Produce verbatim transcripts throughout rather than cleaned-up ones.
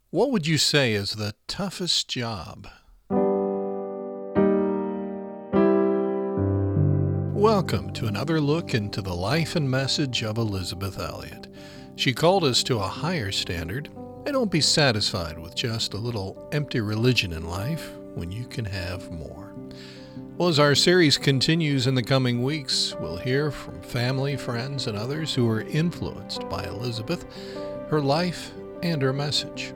What would you say is the toughest job? Welcome to another look into the life and message of Elisabeth Elliot. She called us to a higher standard, and don't be satisfied with just a little empty religion in life when you can have more. Well, as our series continues in the coming weeks, we'll hear from family, friends, and others who are influenced by Elisabeth, her life, and her message.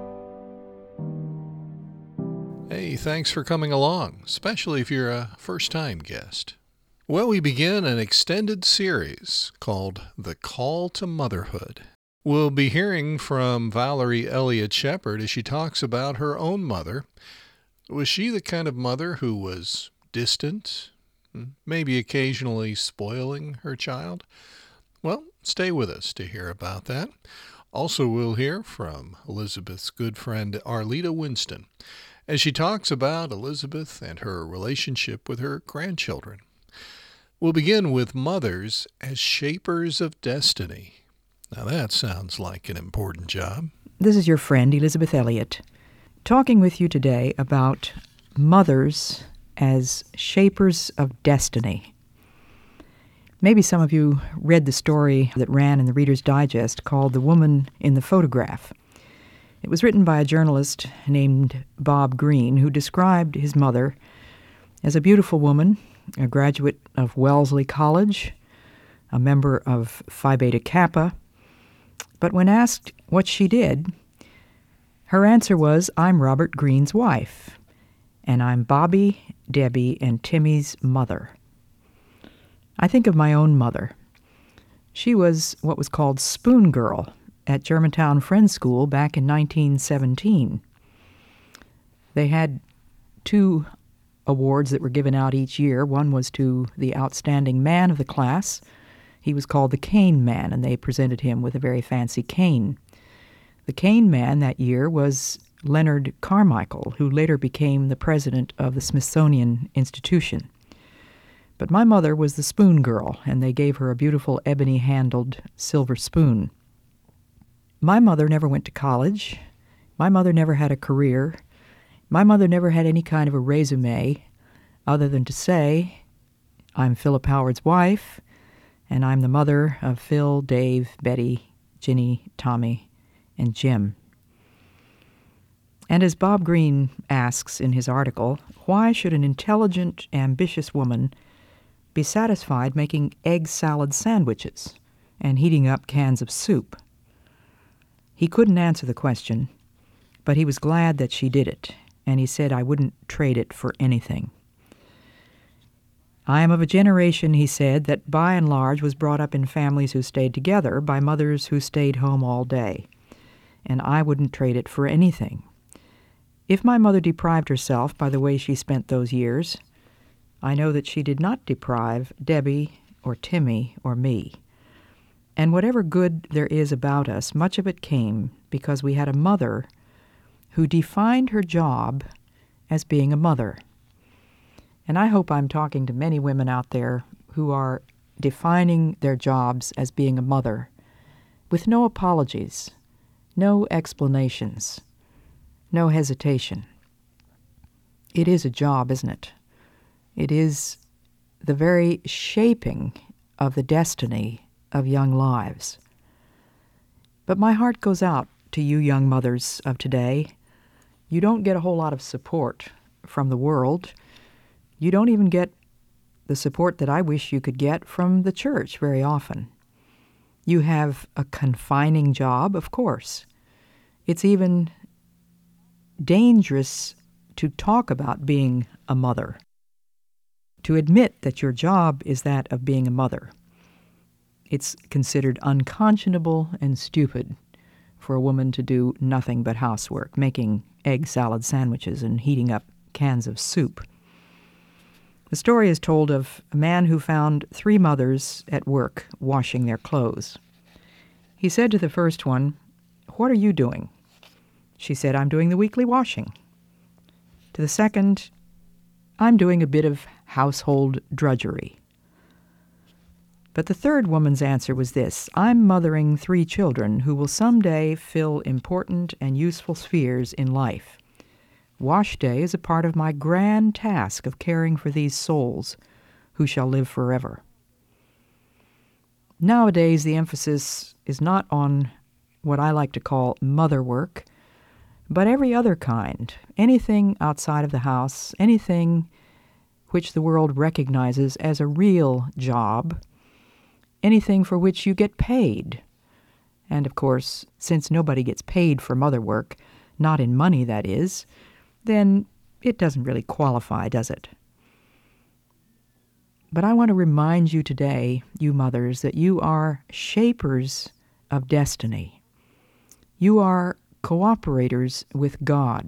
Hey, thanks for coming along, especially if you're a first-time guest. Well, we begin an extended series called The Call to Motherhood. We'll be hearing from Valerie Elliott Shepard as she talks about her own mother. Was she the kind of mother who was distant, maybe occasionally spoiling her child? Well, stay with us to hear about that. Also, we'll hear from Elisabeth's good friend Arleta Winston as she talks about Elisabeth and her relationship with her grandchildren. We'll begin with mothers as shapers of destiny. Now that sounds like an important job. This is your friend, Elisabeth Elliot, talking with you today about mothers as shapers of destiny. Maybe some of you read the story that ran in the Reader's Digest called The Woman in the Photograph. It was written by a journalist named Bob Greene, who described his mother as a beautiful woman, a graduate of Wellesley College, a member of Phi Beta Kappa. But when asked what she did, her answer was, "I'm Robert Greene's wife, and I'm Bobby, Debbie, and Timmy's mother." I think of my own mother. She was what was called Spoon Girl at Germantown Friends School back in nineteen seventeen. They had two awards that were given out each year. One was to the outstanding man of the class. He was called the Cane Man, and they presented him with a very fancy cane. The Cane Man that year was Leonard Carmichael, who later became the president of the Smithsonian Institution. But my mother was the Spoon Girl, and they gave her a beautiful ebony-handled silver spoon. My mother never went to college. My mother never had a career. My mother never had any kind of a resume other than to say, "I'm Philip Howard's wife, and I'm the mother of Phil, Dave, Betty, Ginny, Tommy, and Jim." And as Bob Greene asks in his article, why should an intelligent, ambitious woman be satisfied making egg salad sandwiches and heating up cans of soup? He couldn't answer the question, but he was glad that she did it, and he said, "I wouldn't trade it for anything." "I am of a generation," he said, "that by and large was brought up in families who stayed together by mothers who stayed home all day, and I wouldn't trade it for anything. If my mother deprived herself by the way she spent those years, I know that she did not deprive Debbie or Timmy or me. And whatever good there is about us, much of it came because we had a mother who defined her job as being a mother." And I hope I'm talking to many women out there who are defining their jobs as being a mother with no apologies, no explanations, no hesitation. It is a job, isn't it? It is the very shaping of the destiny of young lives. But my heart goes out to you young mothers of today. You don't get a whole lot of support from the world. You don't even get the support that I wish you could get from the church very often. You have a confining job, of course. It's even dangerous to talk about being a mother, to admit that your job is that of being a mother. It's considered unconscionable and stupid for a woman to do nothing but housework, making egg salad sandwiches and heating up cans of soup. The story is told of a man who found three mothers at work washing their clothes. He said to the first one, "What are you doing?" She said, "I'm doing the weekly washing." To the second, "I'm doing a bit of household drudgery." But the third woman's answer was this: I'm mothering three children who will someday fill important and useful spheres in life. Wash day is a part of my grand task of caring for these souls who shall live forever. Nowadays, the emphasis is not on what I like to call mother work, but every other kind, anything outside of the house, anything which the world recognizes as a real job, anything for which you get paid. And of course, since nobody gets paid for mother work, not in money that is, then it doesn't really qualify, does it? But I want to remind you today, you mothers, that you are shapers of destiny. You are cooperators with God.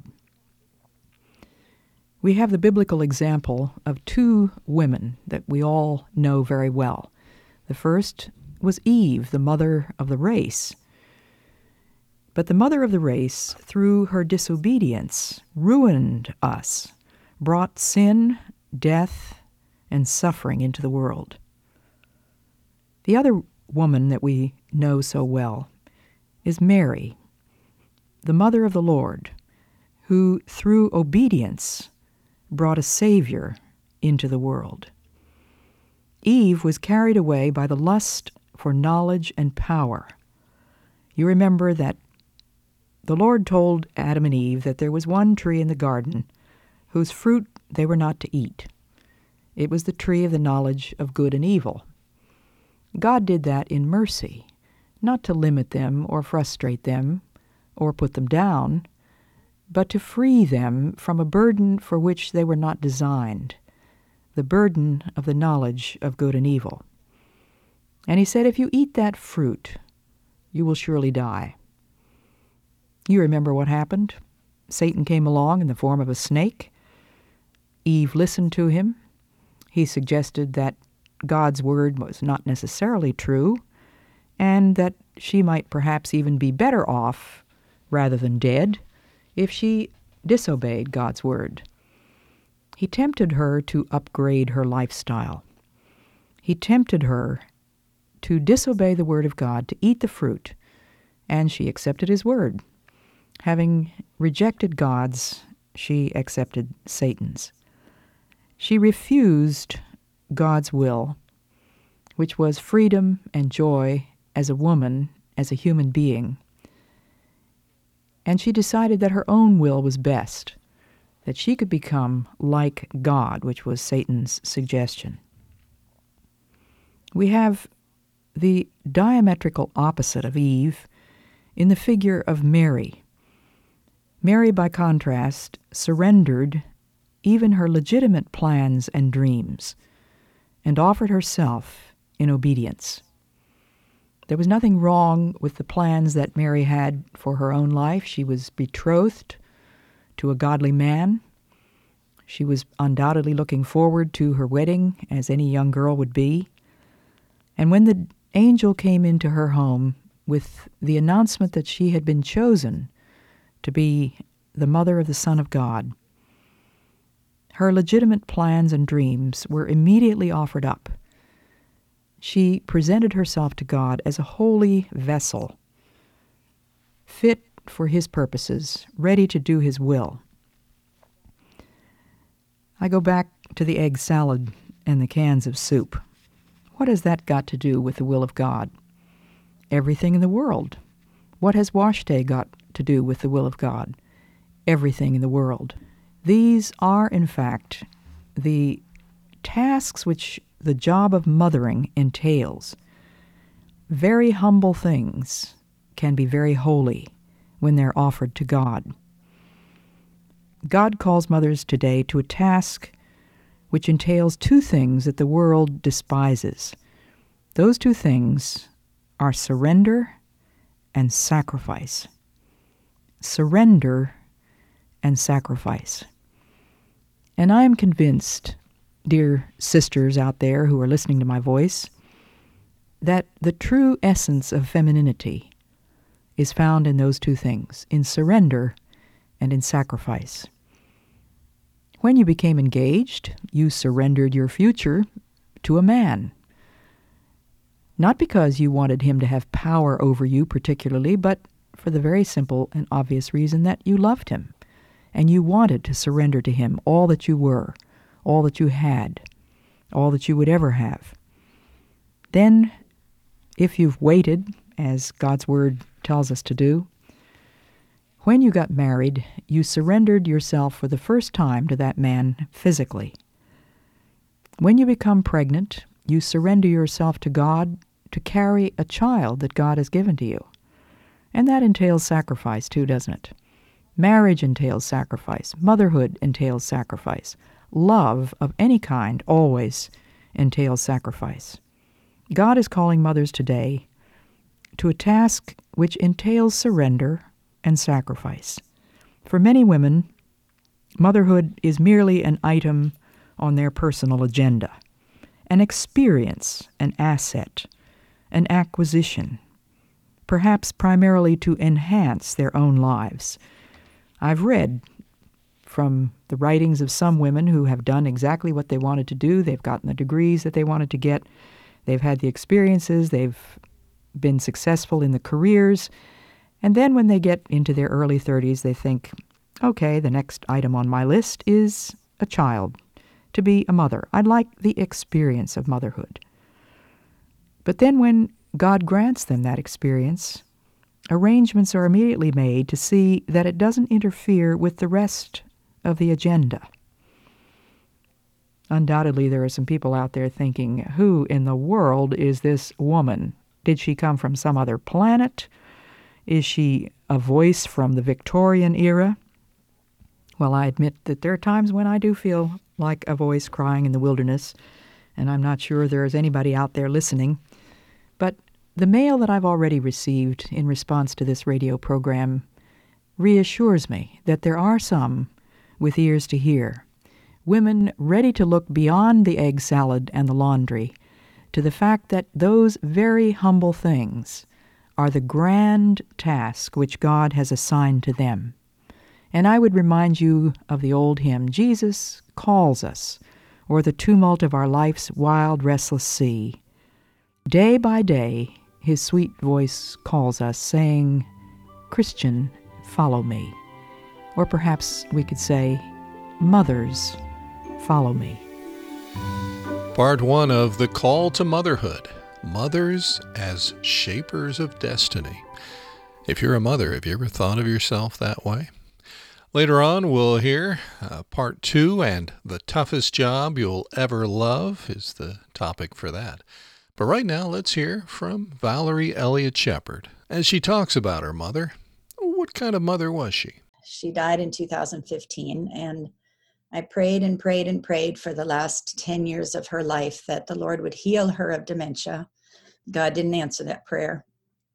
We have the biblical example of two women that we all know very well. The first was Eve, the mother of the race. But the mother of the race, through her disobedience, ruined us, brought sin, death, and suffering into the world. The other woman that we know so well is Mary, the mother of the Lord, who through obedience brought a Savior into the world. Eve was carried away by the lust for knowledge and power. You remember that the Lord told Adam and Eve that there was one tree in the garden whose fruit they were not to eat. It was the tree of the knowledge of good and evil. God did that in mercy, not to limit them or frustrate them or put them down, but to free them from a burden for which they were not designed, the burden of the knowledge of good and evil. And he said, if you eat that fruit, you will surely die. You remember what happened? Satan came along in the form of a snake. Eve listened to him. He suggested that God's word was not necessarily true, and that she might perhaps even be better off, rather than dead, if she disobeyed God's word. He tempted her to upgrade her lifestyle. He tempted her to disobey the word of God, to eat the fruit, and she accepted his word. Having rejected God's, she accepted Satan's. She refused God's will, which was freedom and joy as a woman, as a human being. And she decided that her own will was best, that she could become like God, which was Satan's suggestion. We have the diametrical opposite of Eve in the figure of Mary. Mary, by contrast, surrendered even her legitimate plans and dreams, and offered herself in obedience. There was nothing wrong with the plans that Mary had for her own life. She was betrothed to a godly man. She was undoubtedly looking forward to her wedding, as any young girl would be. And when the angel came into her home with the announcement that she had been chosen to be the mother of the Son of God, her legitimate plans and dreams were immediately offered up. She presented herself to God as a holy vessel, fit for his purposes, ready to do his will. I go back to the egg salad and the cans of soup. What has that got to do with the will of God? Everything in the world. What has wash day got to do with the will of God? Everything in the world. These are, in fact, the tasks which the job of mothering entails. Very humble things can be very holy when they're offered to God. God calls mothers today to a task which entails two things that the world despises. Those two things are surrender and sacrifice. Surrender and sacrifice. And I am convinced, dear sisters out there who are listening to my voice, that the true essence of femininity is found in those two things, in surrender and in sacrifice. When you became engaged, you surrendered your future to a man. Not because you wanted him to have power over you particularly, but for the very simple and obvious reason that you loved him, and you wanted to surrender to him all that you were, all that you had, all that you would ever have. Then, if you've waited, as God's Word tells us to do, when you got married, you surrendered yourself for the first time to that man physically. When you become pregnant, you surrender yourself to God to carry a child that God has given to you. And that entails sacrifice too, doesn't it? Marriage entails sacrifice. Motherhood entails sacrifice. Love of any kind always entails sacrifice. God is calling mothers today to a task which entails surrender and sacrifice. For many women, motherhood is merely an item on their personal agenda, an experience, an asset, an acquisition, perhaps primarily to enhance their own lives. I've read from the writings of some women who have done exactly what they wanted to do. They've gotten the degrees that they wanted to get. They've had the experiences. They've been successful in the careers. And then when they get into their early thirties, they think, okay, the next item on my list is a child, to be a mother. I'd like the experience of motherhood. But then when God grants them that experience, arrangements are immediately made to see that it doesn't interfere with the rest of the agenda. Undoubtedly, there are some people out there thinking, who in the world is this woman? Did she come from some other planet? Is she a voice from the Victorian era? Well, I admit that there are times when I do feel like a voice crying in the wilderness, and I'm not sure there is anybody out there listening. But the mail that I've already received in response to this radio program reassures me that there are some with ears to hear, women ready to look beyond the egg salad and the laundry to the fact that those very humble things are the grand task which God has assigned to them. And I would remind you of the old hymn, Jesus calls us, or the tumult of our life's wild, restless sea. Day by day, his sweet voice calls us, saying, Christian, follow me. Or perhaps we could say, mothers, follow me. Part one of The Call to Motherhood, Mothers as Shapers of Destiny. If you're a mother, have you ever thought of yourself that way? Later on, we'll hear uh, part two, and the toughest job you'll ever love is the topic for that. But right now, let's hear from Valerie Elliott Shepard as she talks about her mother. What kind of mother was she? She died in two thousand fifteen, and I prayed and prayed and prayed for the last ten years of her life that the Lord would heal her of dementia. God didn't answer that prayer.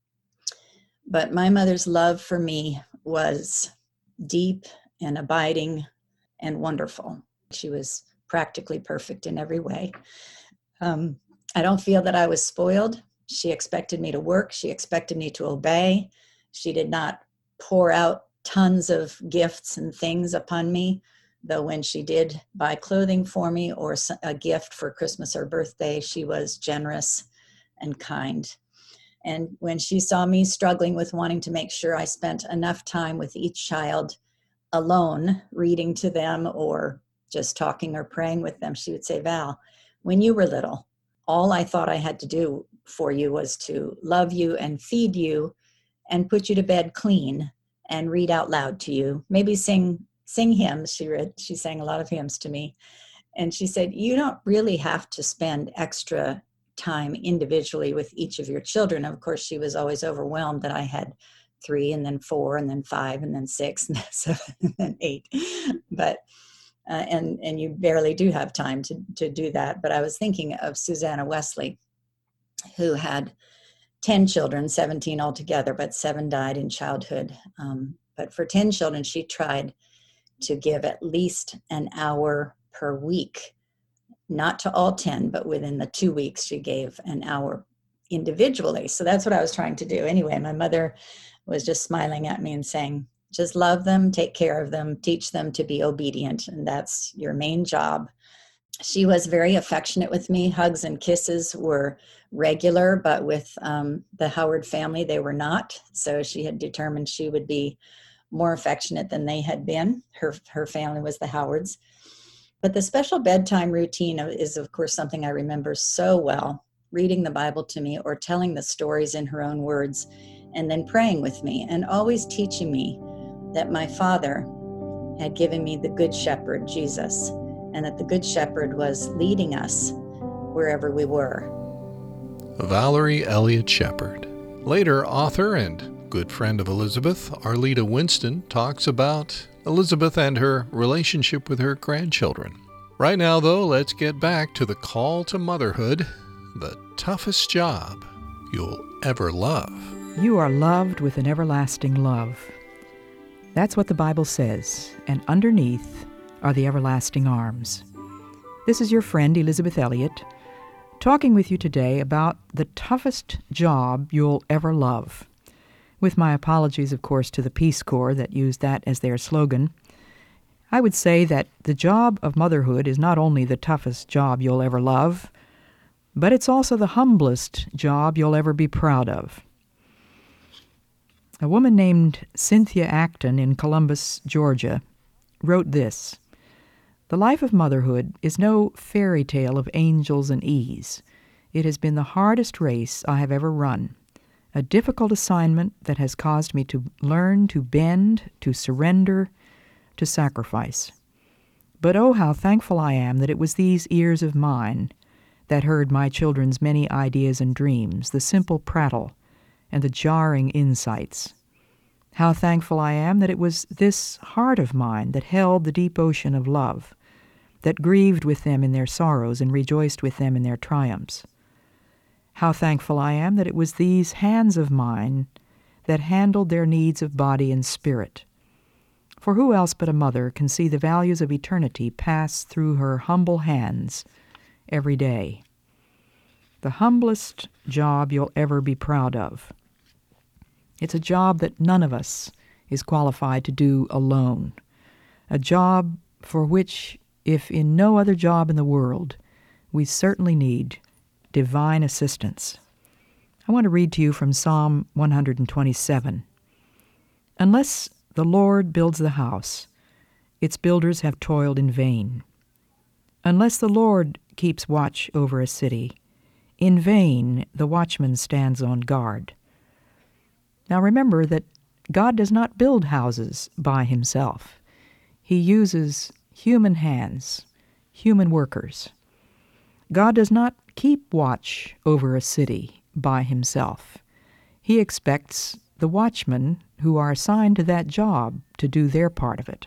But my mother's love for me was deep and abiding and wonderful. She was practically perfect in every way. Um, I don't feel that I was spoiled. She expected me to work. She expected me to obey. She did not pour out tons of gifts and things upon me, though when she did buy clothing for me or a gift for Christmas or birthday, she was generous and kind. And when she saw me struggling with wanting to make sure I spent enough time with each child alone, reading to them or just talking or praying with them, she would say, Val, when you were little, all I thought I had to do for you was to love you and feed you and put you to bed clean and read out loud to you, maybe sing sing hymns. She read, she sang a lot of hymns to me. And she said, you don't really have to spend extra time individually with each of your children. Of course, she was always overwhelmed that I had three and then four and then five and then six and then seven and then eight. But, uh, and, and you barely do have time to, to do that. But I was thinking of Susanna Wesley, who had ten children, seventeen altogether, but seven died in childhood. Um, but for ten children, she tried to give at least an hour per week, not to all ten, but within the two weeks, she gave an hour individually. So that's what I was trying to do. Anyway, my mother was just smiling at me and saying, just love them, take care of them, teach them to be obedient. And that's your main job. She was very affectionate with me. Hugs and kisses were regular, but with um, the Howard family, they were not. So she had determined she would be more affectionate than they had been. Her, her family was the Howards. But the special bedtime routine is, of course, something I remember so well, reading the Bible to me or telling the stories in her own words, and then praying with me and always teaching me that my Father had given me the Good Shepherd, Jesus, and that the Good Shepherd was leading us wherever we were. Valerie Elliott Shepherd. Later, author and good friend of Elizabeth, Arleta Winston, talks about Elizabeth and her relationship with her grandchildren. Right now, though, let's get back to the call to motherhood, the toughest job you'll ever love. You are loved with an everlasting love. That's what the Bible says, and underneath are the everlasting arms. This is your friend, Elizabeth Elliott, talking with you today about the toughest job you'll ever love. With my apologies, of course, to the Peace Corps that used that as their slogan, I would say that the job of motherhood is not only the toughest job you'll ever love, but it's also the humblest job you'll ever be proud of. A woman named Cynthia Acton in Columbus, Georgia, wrote this: "The life of motherhood is no fairy tale of angels and ease. It has been the hardest race I have ever run, a difficult assignment that has caused me to learn to bend, to surrender, to sacrifice. But oh, how thankful I am that it was these ears of mine that heard my children's many ideas and dreams, the simple prattle and the jarring insights. How thankful I am that it was this heart of mine that held the deep ocean of love, that grieved with them in their sorrows and rejoiced with them in their triumphs. How thankful I am that it was these hands of mine that handled their needs of body and spirit. For who else but a mother can see the values of eternity pass through her humble hands every day? The humblest job you'll ever be proud of. It's a job that none of us is qualified to do alone. A job for which, if in no other job in the world, we certainly need divine assistance. I want to read to you from Psalm one twenty-seven. Unless the Lord builds the house, its builders have toiled in vain. Unless the Lord keeps watch over a city, in vain the watchman stands on guard. Now remember that God does not build houses by himself. He uses human hands, human workers. God does not keep watch over a city by himself. He expects the watchmen who are assigned to that job to do their part of it.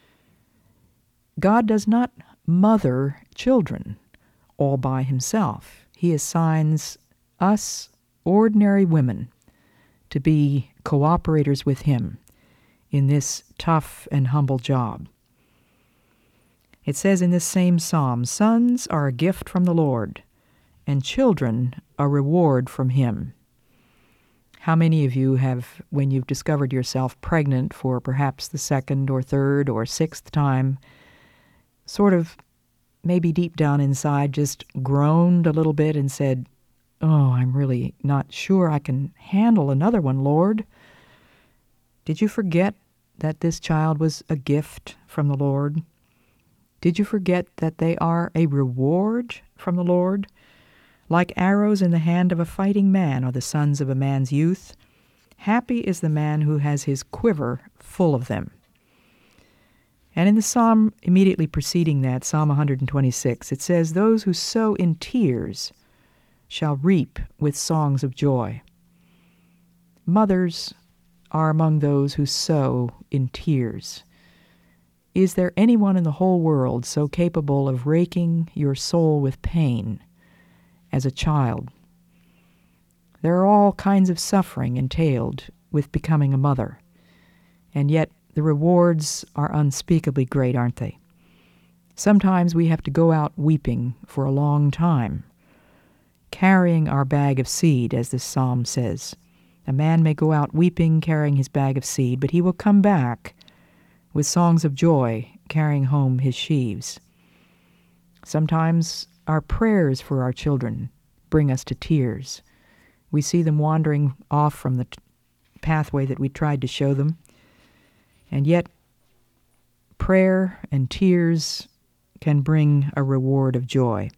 God does not mother children all by himself. He assigns us, ordinary women, to be cooperators with him in this tough and humble job. It says in this same psalm, "Sons are a gift from the Lord, and children a reward from him." How many of you have, when you've discovered yourself pregnant for perhaps the second or third or sixth time, sort of maybe deep down inside just groaned a little bit and said, "Oh, I'm really not sure I can handle another one, Lord"? Did you forget that this child was a gift from the Lord? Did you forget that they are a reward from the Lord? Like arrows in the hand of a fighting man are the sons of a man's youth. Happy is the man who has his quiver full of them. And in the psalm immediately preceding that, Psalm one twenty-six, it says, "Those who sow in tears shall reap with songs of joy." Mothers are among those who sow in tears. Is there anyone in the whole world so capable of raking your soul with pain as a child? There are all kinds of suffering entailed with becoming a mother, and yet the rewards are unspeakably great, aren't they? Sometimes we have to go out weeping for a long time, carrying our bag of seed, as this psalm says. A man may go out weeping, carrying his bag of seed, but he will come back with songs of joy, carrying home his sheaves. Sometimes our prayers for our children bring us to tears. We see them wandering off from the t- pathway that we tried to show them. And yet, prayer and tears can bring a reward of joy.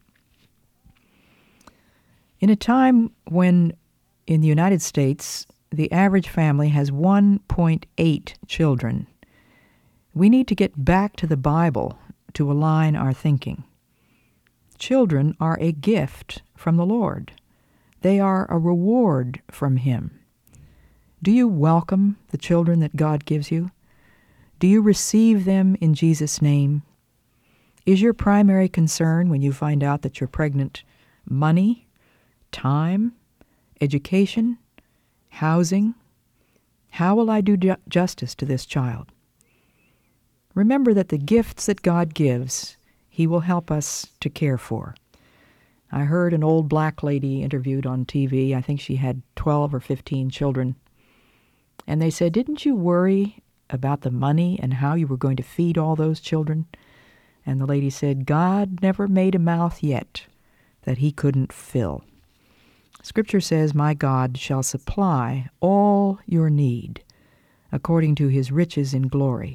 In a time when in the United States the average family has one point eight children, we need to get back to the Bible to align our thinking. Children are a gift from the Lord. They are a reward from Him. Do you welcome the children that God gives you? Do you receive them in Jesus' name? Is your primary concern when you find out that you're pregnant money, time, education, housing? How will I do ju- justice to this child? Remember that the gifts that God gives, He will help us to care for. I heard an old black lady interviewed on T V. I think she had twelve or fifteen children. And they said, "Didn't you worry about the money and how you were going to feed all those children?" And the lady said, "God never made a mouth yet that He couldn't fill." Scripture says, "My God shall supply all your need according to His riches in glory."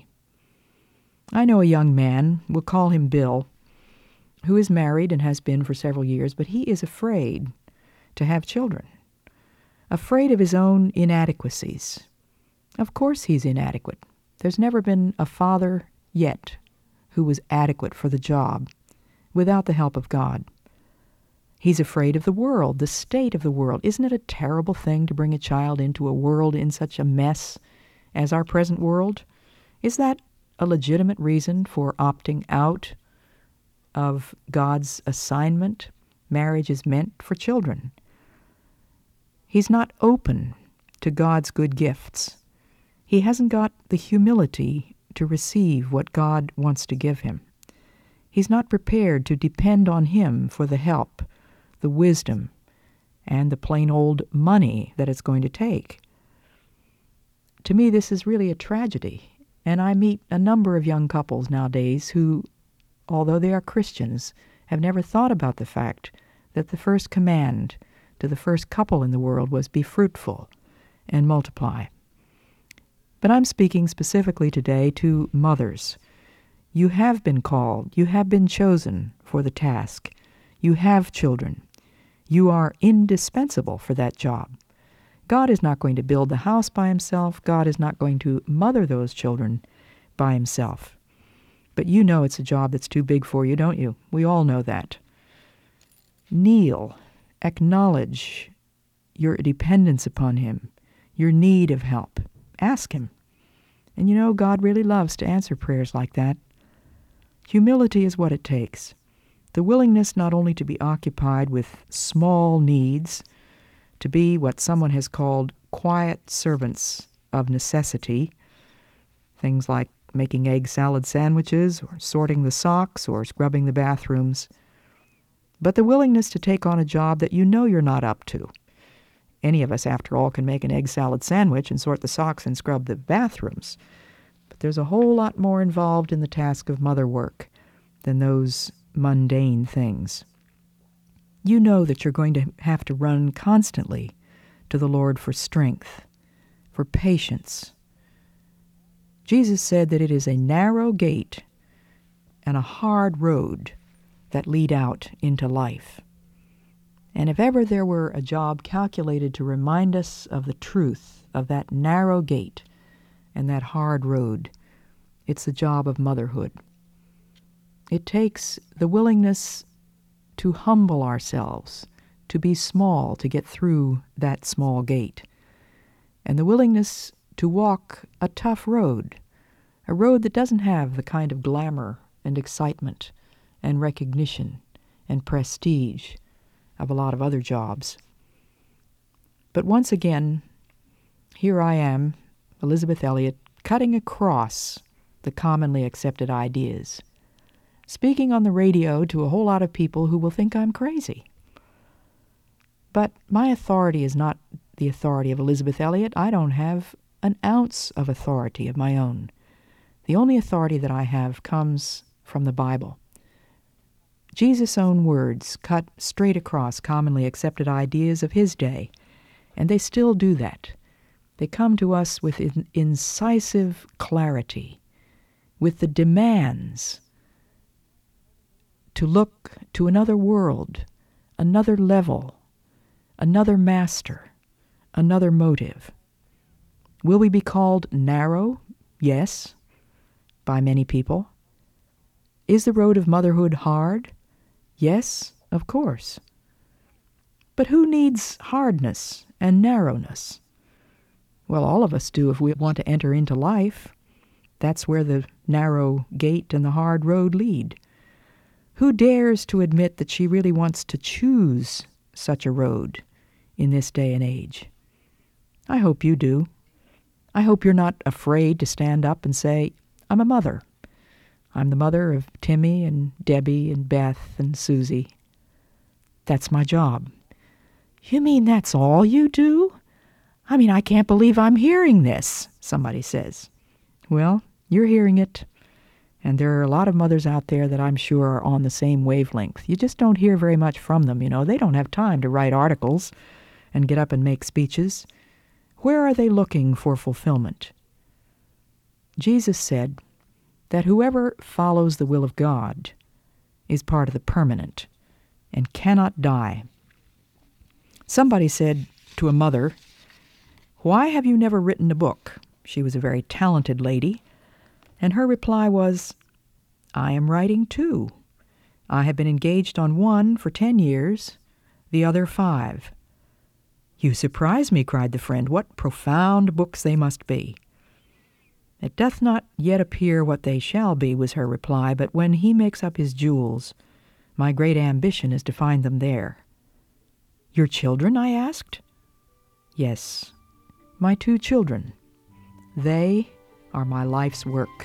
I know a young man, we'll call him Bill, who is married and has been for several years, but he is afraid to have children, afraid of his own inadequacies. Of course he's inadequate. There's never been a father yet who was adequate for the job without the help of God. He's afraid of the world, the state of the world. Isn't it a terrible thing to bring a child into a world in such a mess as our present world? Is that a legitimate reason for opting out of God's assignment? Marriage is meant for children. He's not open to God's good gifts. He hasn't got the humility to receive what God wants to give him. He's not prepared to depend on Him for the help, the wisdom, and the plain old money that it's going to take. To me, this is really a tragedy. And I meet a number of young couples nowadays who, although they are Christians, have never thought about the fact that the first command to the first couple in the world was be fruitful and multiply. But I'm speaking specifically today to mothers. You have been called. You have been chosen for the task. You have children. You are indispensable for that job. God is not going to build the house by Himself. God is not going to mother those children by Himself. But you know it's a job that's too big for you, don't you? We all know that. Kneel. Acknowledge your dependence upon Him, your need of help. Ask Him. And you know, God really loves to answer prayers like that. Humility is what it takes. The willingness not only to be occupied with small needs, to be what someone has called quiet servants of necessity, things like making egg salad sandwiches or sorting the socks or scrubbing the bathrooms, but the willingness to take on a job that you know you're not up to. Any of us, after all, can make an egg salad sandwich and sort the socks and scrub the bathrooms. But there's a whole lot more involved in the task of mother work than those mundane things. You know that you're going to have to run constantly to the Lord for strength, for patience. Jesus said that it is a narrow gate and a hard road that lead out into life. And if ever there were a job calculated to remind us of the truth of that narrow gate and that hard road, it's the job of motherhood. It takes the willingness to humble ourselves, to be small, to get through that small gate, and the willingness to walk a tough road, a road that doesn't have the kind of glamour and excitement and recognition and prestige of a lot of other jobs. But once again, here I am, Elisabeth Elliot, cutting across the commonly accepted ideas, speaking on the radio to a whole lot of people who will think I'm crazy. But my authority is not the authority of Elisabeth Elliot. I don't have an ounce of authority of my own. The only authority that I have comes from the Bible. Jesus' own words cut straight across commonly accepted ideas of his day, and they still do that. They come to us with in- incisive clarity, with the demands to look to another world, another level, another master, another motive. Will we be called narrow? Yes, by many people. Is the road of motherhood hard? Yes, of course. But who needs hardness and narrowness? Well, all of us do if we want to enter into life. That's where the narrow gate and the hard road lead. Who dares to admit that she really wants to choose such a road in this day and age? I hope you do. I hope you're not afraid to stand up and say, I'm a mother. I'm the mother of Timmy and Debbie and Beth and Susie. That's my job. You mean that's all you do? I mean, I can't believe I'm hearing this, somebody says. Well, you're hearing it, and there are a lot of mothers out there that I'm sure are on the same wavelength. You just don't hear very much from them, you know. They don't have time to write articles and get up and make speeches. Where are they looking for fulfillment? Jesus said that whoever follows the will of God is part of the permanent and cannot die. Somebody said to a mother, "Why have you never written a book?" She was a very talented lady, and her reply was, "I am writing two. I have been engaged on one for ten years, the other five." "You surprise me," cried the friend. "What profound books they must be." "It doth not yet appear what they shall be," was her reply, "but when he makes up his jewels, my great ambition is to find them there." "Your children?" I asked. "Yes, my two children. They are my life's work."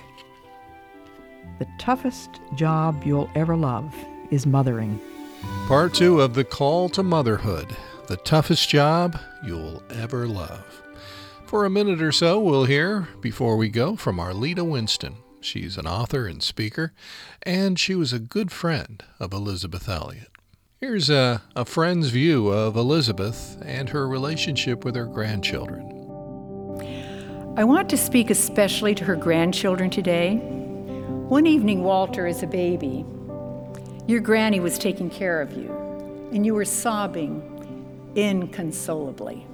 The toughest job you'll ever love is mothering. Part two of The Call to Motherhood, the toughest job you'll ever love. For a minute or so, we'll hear, before we go, from Arleta Winston. She's an author and speaker, and she was a good friend of Elisabeth Elliot. Here's a, a friend's view of Elisabeth and her relationship with her grandchildren. I want to speak especially to her grandchildren today. One evening, Walter, as a baby, your granny was taking care of you, and you were sobbing inconsolably.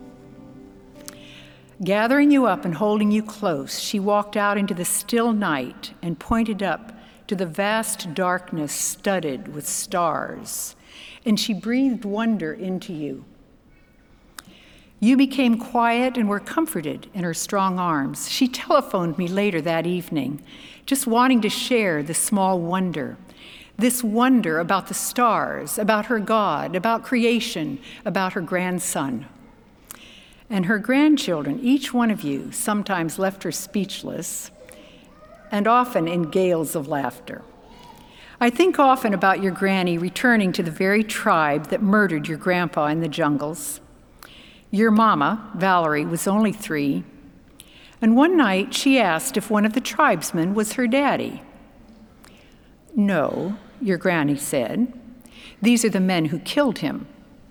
Gathering you up and holding you close, she walked out into the still night and pointed up to the vast darkness studded with stars, and she breathed wonder into you. You became quiet and were comforted in her strong arms. She telephoned me later that evening, just wanting to share this small wonder, this wonder about the stars, about her God, about creation, about her grandson. And her grandchildren, each one of you, sometimes left her speechless, and often in gales of laughter. I think often about your granny returning to the very tribe that murdered your grandpa in the jungles. Your mama, Valerie, was only three, and one night she asked if one of the tribesmen was her daddy. "No," your granny said, "these are the men who killed him."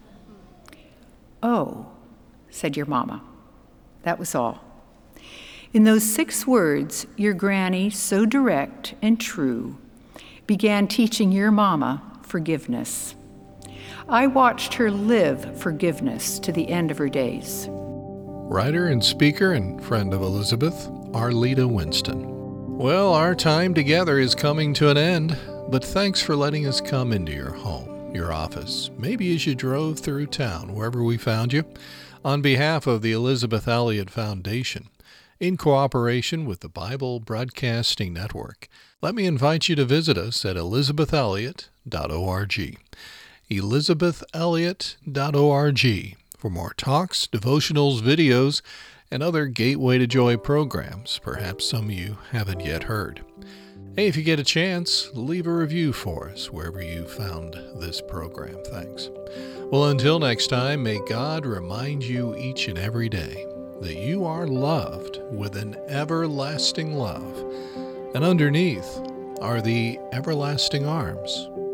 "Oh," said your mama. That was all. In those six words, your granny, so direct and true, began teaching your mama forgiveness. I watched her live forgiveness to the end of her days. Writer and speaker and friend of Elisabeth, Arleta Winston. Well, our time together is coming to an end, but thanks for letting us come into your home, your office, maybe as you drove through town, wherever we found you. On behalf of the Elisabeth Elliot Foundation, in cooperation with the Bible Broadcasting Network, let me invite you to visit us at elisabeth elliot dot org. elisabeth elliot dot org for more talks, devotionals, videos, and other Gateway to Joy programs perhaps some of you haven't yet heard. Hey, if you get a chance, leave a review for us wherever you found this program. Thanks. Well, until next time, may God remind you each and every day that you are loved with an everlasting love, and underneath are the everlasting arms